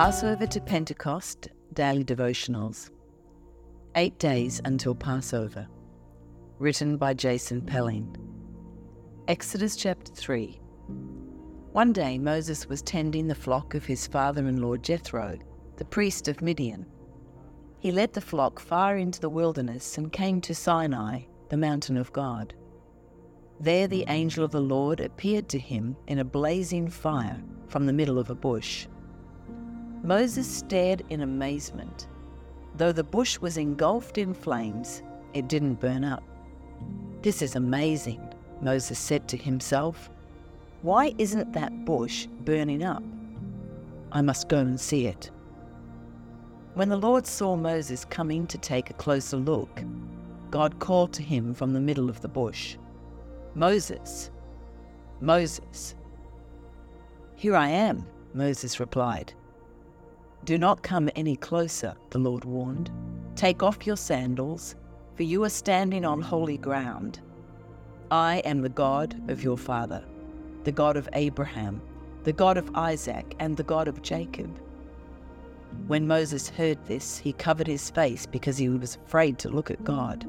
Passover to Pentecost Daily Devotionals. 8 Days Until Passover. Written by Jason Pelling. Exodus chapter 3. One day Moses was tending the flock of his father-in-law Jethro, the priest of Midian. He led the flock far into the wilderness and came to Sinai, the mountain of God. There the angel of the Lord appeared to him in a blazing fire from the middle of a bush. Moses stared in amazement. Though the bush was engulfed in flames, it didn't burn up. "This is amazing," Moses said to himself. "Why isn't that bush burning up? I must go and see it." When the Lord saw Moses coming to take a closer look, God called to him from the middle of the bush, "Moses, Moses." "Here I am," Moses replied. "Do not come any closer," the Lord warned. "Take off your sandals, for you are standing on holy ground. I am the God of your father, the God of Abraham, the God of Isaac, and the God of Jacob." When Moses heard this, he covered his face because he was afraid to look at God.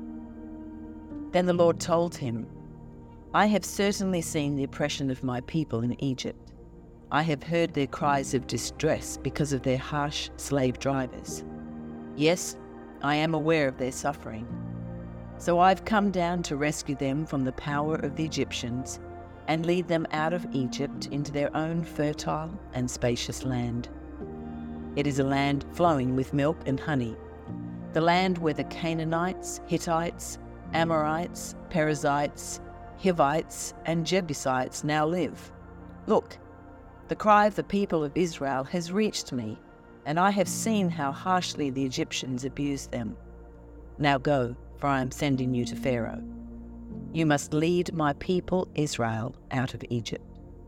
Then the Lord told him, "I have certainly seen the oppression of my people in Egypt. I have heard their cries of distress because of their harsh slave drivers. Yes, I am aware of their suffering. So I've come down to rescue them from the power of the Egyptians and lead them out of Egypt into their own fertile and spacious land. It is a land flowing with milk and honey, the land where the Canaanites, Hittites, Amorites, Perizzites, Hivites, and Jebusites now live. Look, the cry of the people of Israel has reached me, and I have seen how harshly the Egyptians abuse them. Now go, for I am sending you to Pharaoh. You must lead my people Israel out of Egypt."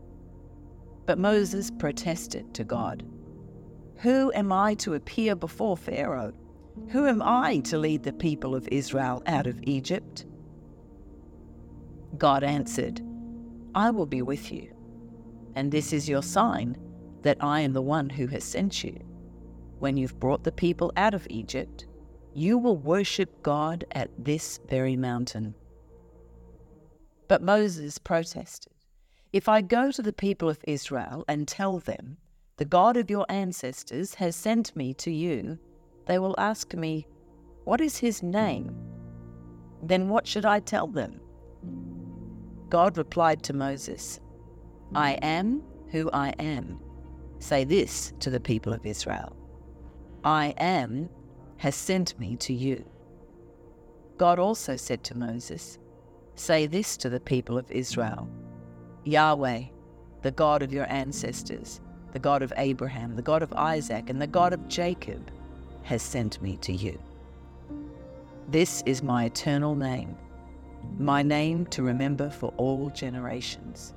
But Moses protested to God. "Who am I to appear before Pharaoh? Who am I to lead the people of Israel out of Egypt?" God answered, "I will be with you. And this is your sign that I am the one who has sent you. When you've brought the people out of Egypt, you will worship God at this very mountain." But Moses protested, "If I go to the people of Israel and tell them, 'The God of your ancestors has sent me to you,' they will ask me, 'What is his name?' Then what should I tell them?" God replied to Moses, "I am who I am. Say this to the people of Israel: 'I am has sent me to you.'" God also said to Moses, "Say this to the people of Israel: 'Yahweh, the God of your ancestors, the God of Abraham, the God of Isaac, and the God of Jacob, has sent me to you. This is my eternal name, my name to remember for all generations.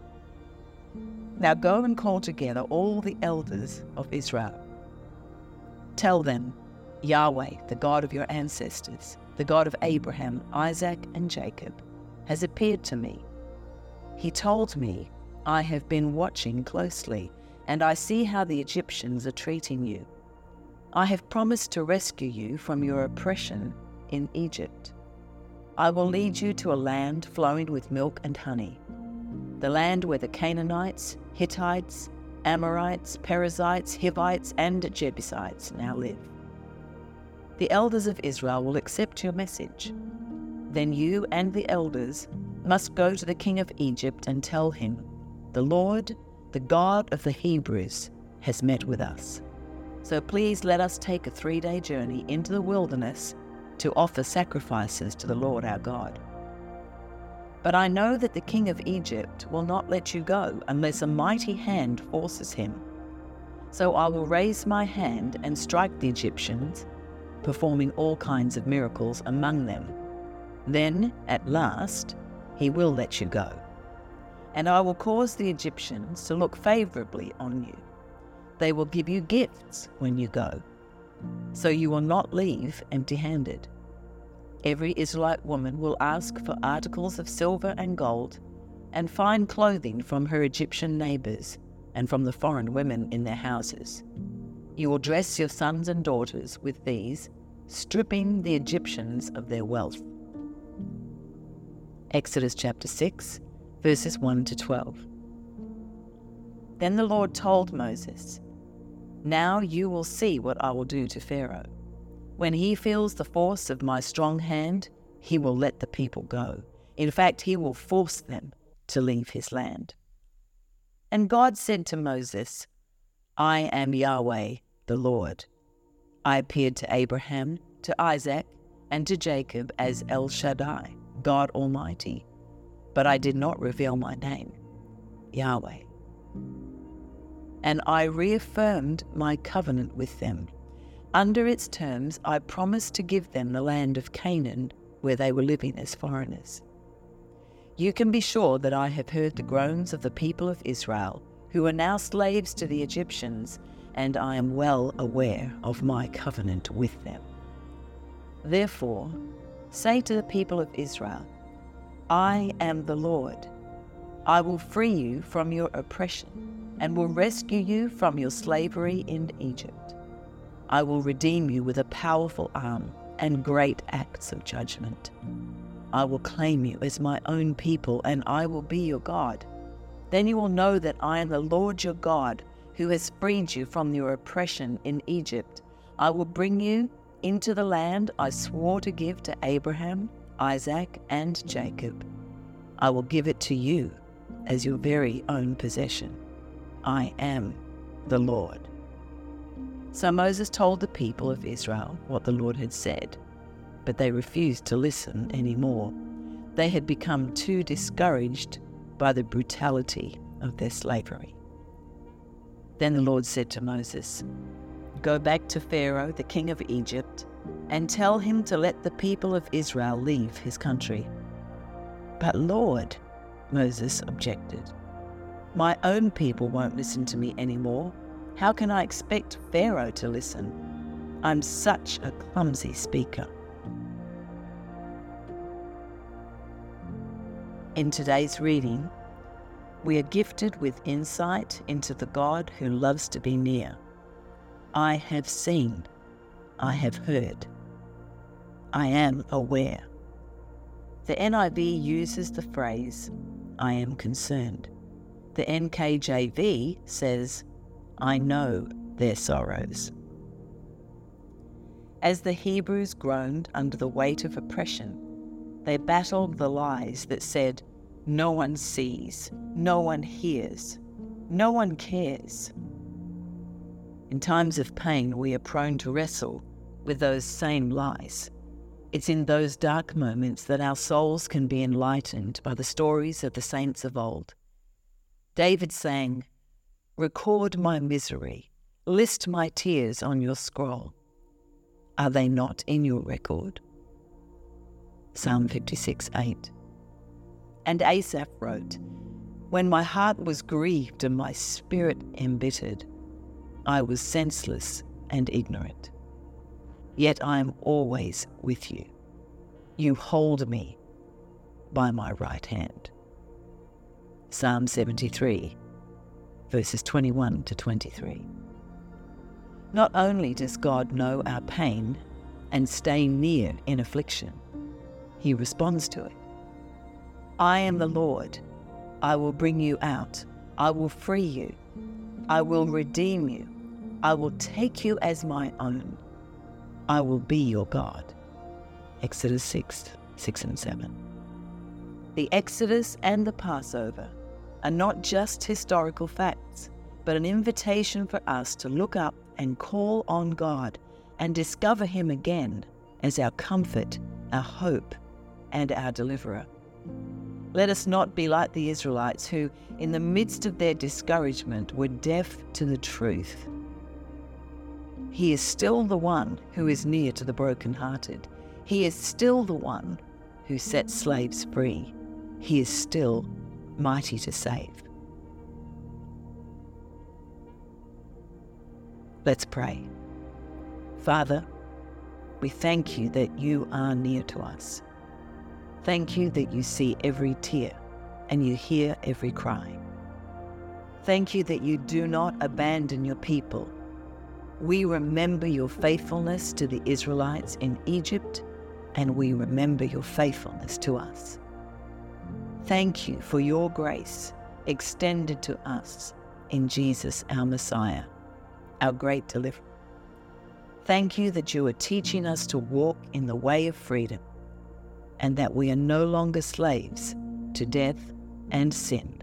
Now go and call together all the elders of Israel. Tell them, Yahweh, the God of your ancestors, the God of Abraham, Isaac, and Jacob, has appeared to me. He told me, 'I have been watching closely, and I see how the Egyptians are treating you. I have promised to rescue you from your oppression in Egypt. I will lead you to a land flowing with milk and honey, the land where the Canaanites, Hittites, Amorites, Perizzites, Hivites, and Jebusites now live. The elders of Israel will accept your message. Then you and the elders must go to the king of Egypt and tell him, 'The Lord, the God of the Hebrews, has met with us. So please let us take a 3-day journey into the wilderness to offer sacrifices to the Lord our God. But I know that the king of Egypt will not let you go unless a mighty hand forces him. So I will raise my hand and strike the Egyptians, performing all kinds of miracles among them. Then, at last, he will let you go. And I will cause the Egyptians to look favorably on you. They will give you gifts when you go, so you will not leave empty-handed. Every Israelite woman will ask for articles of silver and gold, and fine clothing from her Egyptian neighbors and from the foreign women in their houses. You will dress your sons and daughters with these, stripping the Egyptians of their wealth. Exodus chapter 6, verses 1 to 12. Then the Lord told Moses, "Now you will see what I will do to Pharaoh. When he feels the force of my strong hand, he will let the people go. In fact, he will force them to leave his land." And God said to Moses, "I am Yahweh, the Lord. I appeared to Abraham, to Isaac, and to Jacob as El Shaddai, God Almighty, but I did not reveal my name, Yahweh. And I reaffirmed my covenant with them. Under its terms, I promised to give them the land of Canaan, where they were living as foreigners. You can be sure that I have heard the groans of the people of Israel, who are now slaves to the Egyptians, and I am well aware of my covenant with them. Therefore, say to the people of Israel, I am the Lord. I will free you from your oppression and will rescue you from your slavery in Egypt. I will redeem you with a powerful arm and great acts of judgment. I will claim you as my own people, and I will be your God. Then you will know that I am the Lord your God, who has freed you from your oppression in Egypt. I will bring you into the land I swore to give to Abraham, Isaac, and Jacob. I will give it to you as your very own possession. I am the Lord." So Moses told the people of Israel what the Lord had said, but they refused to listen anymore. They had become too discouraged by the brutality of their slavery. Then the Lord said to Moses, "Go back to Pharaoh, the king of Egypt, and tell him to let the people of Israel leave his country." "But Lord," Moses objected, "my own people won't listen to me anymore. How can I expect Pharaoh to listen? I'm such a clumsy speaker." In today's reading, we are gifted with insight into the God who loves to be near. I have seen, I have heard, I am aware. The NIV uses the phrase, "I am concerned." The NKJV says, "I know their sorrows." As the Hebrews groaned under the weight of oppression, they battled the lies that said, "No one sees, no one hears, no one cares." In times of pain, we are prone to wrestle with those same lies. It's in those dark moments that our souls can be enlightened by the stories of the saints of old. David sang, "Record my misery, list my tears on your scroll. Are they not in your record?" Psalm 56:8. And Asaph wrote, "When my heart was grieved and my spirit embittered, I was senseless and ignorant. Yet I am always with you. You hold me by my right hand." Psalm 73, verses 21 to 23. Not only does God know our pain and stay near in affliction, He responds to it. "I am the Lord. I will bring you out. I will free you. I will redeem you. I will take you as my own. I will be your God." Exodus 6 and 7. The Exodus and the Passover are not just historical facts, but an invitation for us to look up and call on God and discover Him again as our comfort, our hope, and our deliverer. Let us not be like the Israelites who, in the midst of their discouragement, were deaf to the truth. He is still the one who is near to the brokenhearted. He is still the one who sets slaves free. He is still mighty to save. Let's pray. Father, we thank you that you are near to us. Thank you that you see every tear and you hear every cry. Thank you that you do not abandon your people, We remember your faithfulness to the Israelites in Egypt, and we remember your faithfulness to us. Thank you for your grace extended to us in Jesus, our Messiah, our great deliverer. Thank you that you are teaching us to walk in the way of freedom, and that we are no longer slaves to death and sin.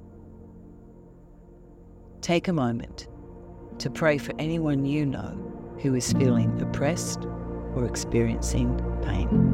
Take a moment to pray for anyone you know who is feeling oppressed or experiencing pain.